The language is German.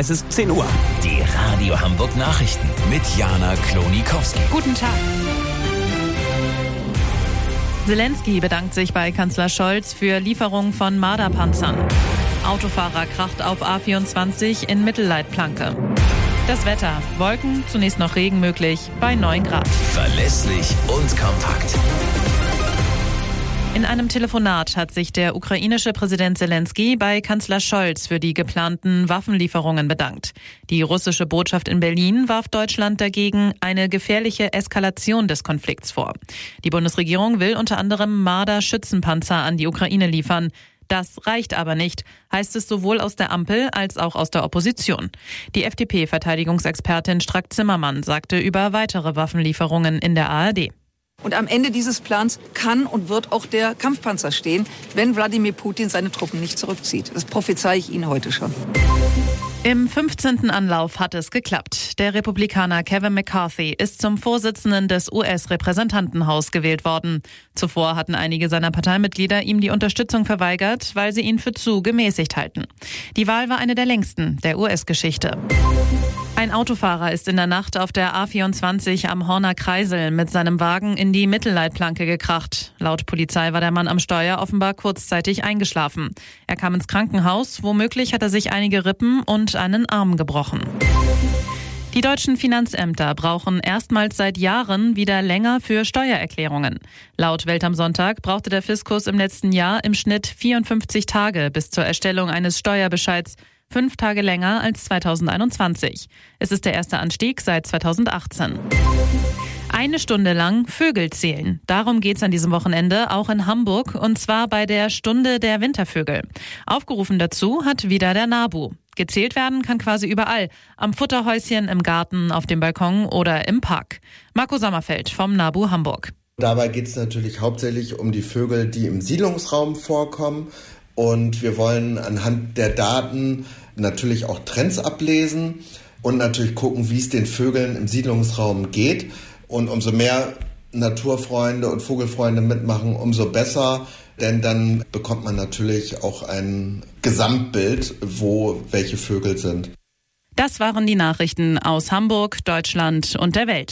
Es ist 10 Uhr. Die Radio Hamburg Nachrichten mit Jana Klonikowski. Guten Tag. Zelensky bedankt sich bei Kanzler Scholz für Lieferung von Marder-Panzern. Autofahrer kracht auf A24 in Mittelleitplanke. Das Wetter. Wolken, zunächst noch Regen möglich, bei 9 Grad. Verlässlich und kompakt. In einem Telefonat hat sich der ukrainische Präsident Zelensky bei Kanzler Scholz für die geplanten Waffenlieferungen bedankt. Die russische Botschaft in Berlin warf Deutschland dagegen eine gefährliche Eskalation des Konflikts vor. Die Bundesregierung will unter anderem Marder-Schützenpanzer an die Ukraine liefern. Das reicht aber nicht, heißt es sowohl aus der Ampel als auch aus der Opposition. Die FDP-Verteidigungsexpertin Strack-Zimmermann sagte über weitere Waffenlieferungen in der ARD. Und am Ende dieses Plans kann und wird auch der Kampfpanzer stehen, wenn Wladimir Putin seine Truppen nicht zurückzieht. Das prophezeie ich Ihnen heute schon. Im 15. Anlauf hat es geklappt. Der Republikaner Kevin McCarthy ist zum Vorsitzenden des US-Repräsentantenhaus gewählt worden. Zuvor hatten einige seiner Parteimitglieder ihm die Unterstützung verweigert, weil sie ihn für zu gemäßigt halten. Die Wahl war eine der längsten der US-Geschichte. Ein Autofahrer ist in der Nacht auf der A24 am Horner Kreisel mit seinem Wagen in die Mittelleitplanke gekracht. Laut Polizei war der Mann am Steuer offenbar kurzzeitig eingeschlafen. Er kam ins Krankenhaus, womöglich hat er sich einige Rippen und einen Arm gebrochen. Die deutschen Finanzämter brauchen erstmals seit Jahren wieder länger für Steuererklärungen. Laut Welt am Sonntag brauchte der Fiskus im letzten Jahr im Schnitt 54 Tage bis zur Erstellung eines Steuerbescheids, 5 Tage länger als 2021. Es ist der erste Anstieg seit 2018. Eine Stunde lang Vögel zählen. Darum geht's an diesem Wochenende auch in Hamburg, und zwar bei der Stunde der Wintervögel. Aufgerufen dazu hat wieder der NABU. Gezählt werden kann quasi überall. Am Futterhäuschen, im Garten, auf dem Balkon oder im Park. Marco Sommerfeld vom NABU Hamburg. Dabei geht es natürlich hauptsächlich um die Vögel, die im Siedlungsraum vorkommen. Und wir wollen anhand der Daten natürlich auch Trends ablesen und natürlich gucken, wie es den Vögeln im Siedlungsraum geht. Und umso mehr Naturfreunde und Vogelfreunde mitmachen, umso besser. Denn dann bekommt man natürlich auch ein Gesamtbild, wo welche Vögel sind. Das waren die Nachrichten aus Hamburg, Deutschland und der Welt.